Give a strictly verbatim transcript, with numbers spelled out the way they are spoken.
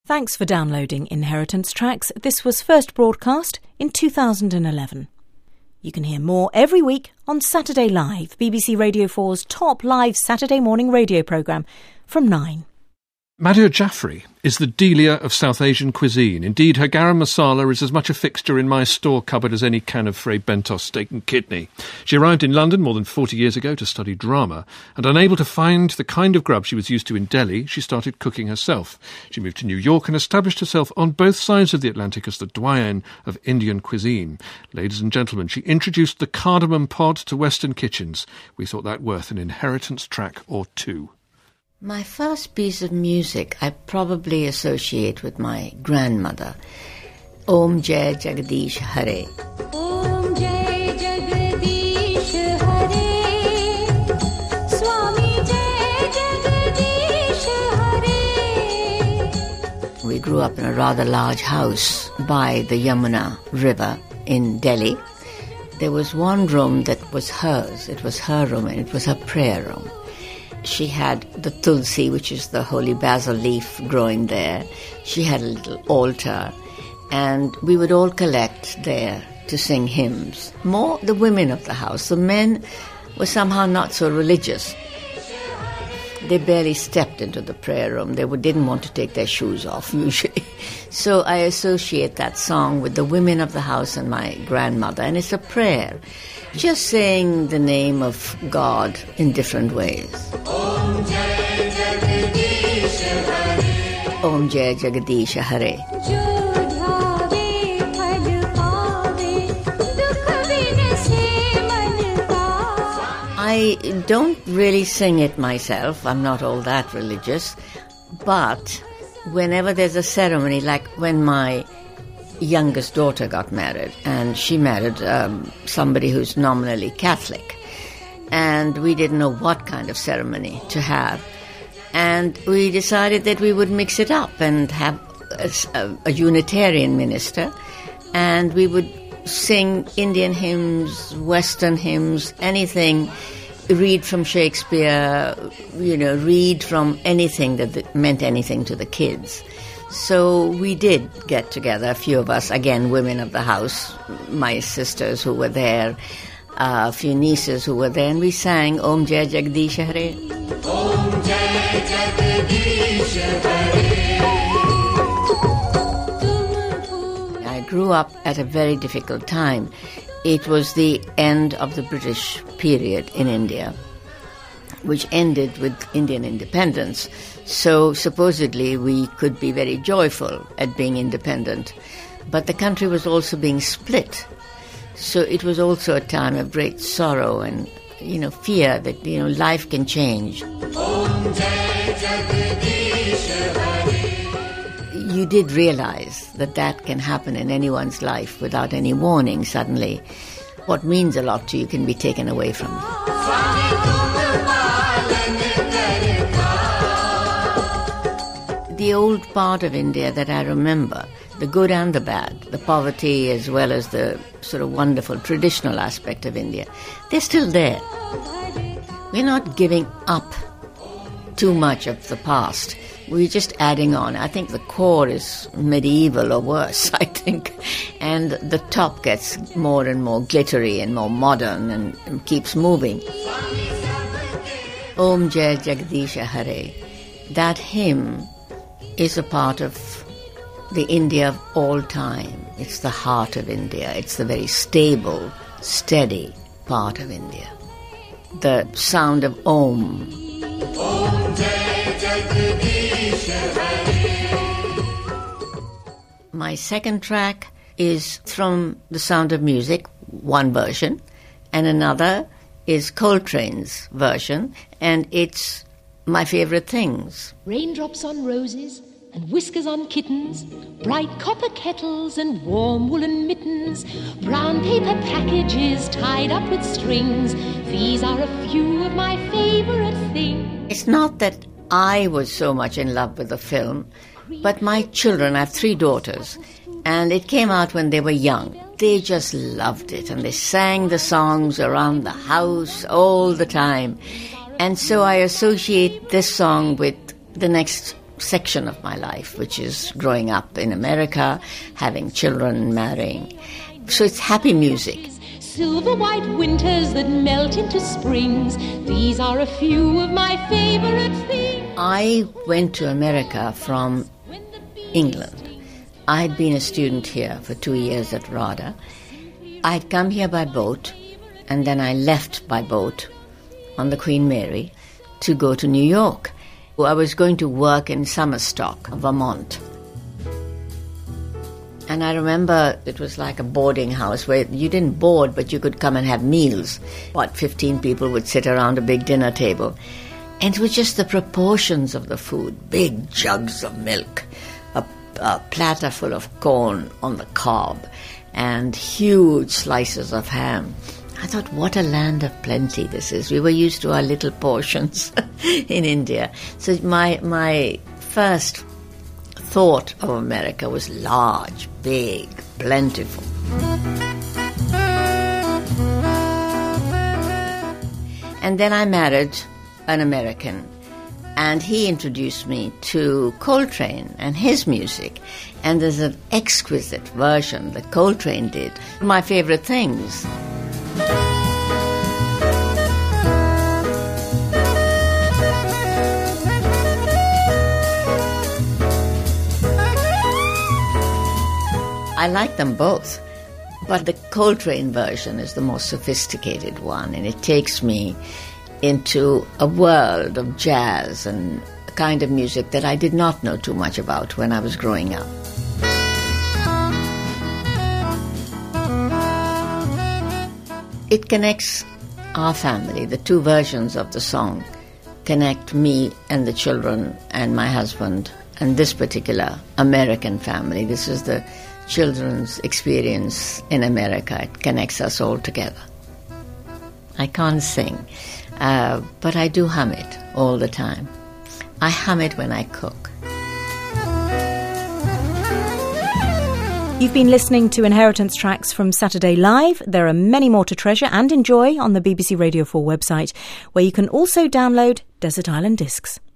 Thanks for downloading Inheritance Tracks. This was first broadcast in two thousand eleven. You can hear more every week on Saturday Live, B B C Radio four's top live Saturday morning radio programme from nine. Madhur Jaffrey is the Delia of South Asian cuisine. Indeed, her garam masala is as much a fixture in my store cupboard as any can of Frey Bentos steak and kidney. She arrived in London more than forty years ago to study drama, and unable to find the kind of grub she was used to in Delhi, she started cooking herself. She moved to New York and established herself on both sides of the Atlantic as the doyenne of Indian cuisine. Ladies and gentlemen, she introduced the cardamom pod to Western kitchens. We thought that worth an inheritance track or two. My first piece of music I probably associate with my grandmother. Om Jai Jagadish Hare. Om Jai Jagadish Hare. Swami Jai Jagadish Hare. We grew up in a rather large house by the Yamuna River in Delhi. There was one room that was hers. It was her room and it was her prayer room. She had the tulsi, which is the holy basil leaf growing there. She had a little altar, and we would all collect there to sing hymns. More the women of the house. The men were somehow not so religious. They barely stepped into the prayer room. They didn't want to take their shoes off, usually. So I associate that song with the women of the house and my grandmother, and it's a prayer. Just saying the name of God in different ways. Om Jai Jagadish Hare. Om Jai Jagadish Hare. I don't really sing it myself. I'm not all that religious. But whenever there's a ceremony, like when my youngest daughter got married, and she married um, somebody who's nominally Catholic, and we didn't know what kind of ceremony to have, and we decided that we would mix it up and have a, a, a Unitarian minister, and we would sing Indian hymns, Western hymns, anything, read from Shakespeare, you know, read from anything that meant anything to the kids. So we did get together, a few of us, again, women of the house, my sisters who were there, uh, a few nieces who were there, and we sang Om Jai Jagadish Hare. Om Jai Jagadish Hare. I grew up at a very difficult time. It was the end of the British period in India, which ended with Indian independence. So supposedly we could be very joyful at being independent. But the country was also being split. So it was also a time of great sorrow and, you know, fear that, you know, life can change. You did realize that that can happen in anyone's life without any warning suddenly. What means a lot to you can be taken away from you. The old part of India that I remember, the good and the bad, the poverty as well as the sort of wonderful traditional aspect of India, they're still there. We're not giving up too much of the past. We're just adding on. I think the core is medieval or worse, I think. And the top gets more and more glittery and more modern and, and keeps moving. Om Jai Jagadish Hare. That hymn is a part of the India of all time. It's the heart of India. It's the very stable, steady part of India. The sound of Om. Om Jai Jagadish Hare. My second track is from The Sound of Music, one version, and another is Coltrane's version, and it's My Favorite Things. Raindrops on roses and whiskers on kittens, bright copper kettles and warm woolen mittens, brown paper packages tied up with strings. These are a few of my favorite things. It's not that I was so much in love with the film, but my children, I have three daughters, and it came out when they were young. They just loved it, and they sang the songs around the house all the time. And so I associate this song with the next section of my life, which is growing up in America, having children, marrying. So it's happy music. Silver white winters that melt into springs. These are a few of my favorite things. I went to America from England. I had been a student here for two years at RADA. I had come here by boat, and then I left by boat on the Queen Mary to go to New York. I was going to work in Summerstock, Vermont. And I remember it was like a boarding house where you didn't board, but you could come and have meals. About fifteen people would sit around a big dinner table. And it was just the proportions of the food. Big jugs of milk, a, a platter full of corn on the cob, and huge slices of ham. I thought, what a land of plenty this is. We were used to our little portions in India. So my my first thought of America was large, big, plentiful. And then I married an American, and he introduced me to Coltrane and his music. And there's an exquisite version that Coltrane did. My favorite things. I like them both, but the Coltrane version is the most sophisticated one, and it takes me into a world of jazz and a kind of music that I did not know too much about when I was growing up. It connects our family. The two versions of the song connect me and the children and my husband and this particular American family. This is the children's experience in America. It connects us all together. I can't sing, uh, but I do hum it all the time. I hum it when I cook. You've been listening to Inheritance Tracks from Saturday Live. There are many more to treasure and enjoy on the B B C Radio four website, where you can also download Desert Island Discs.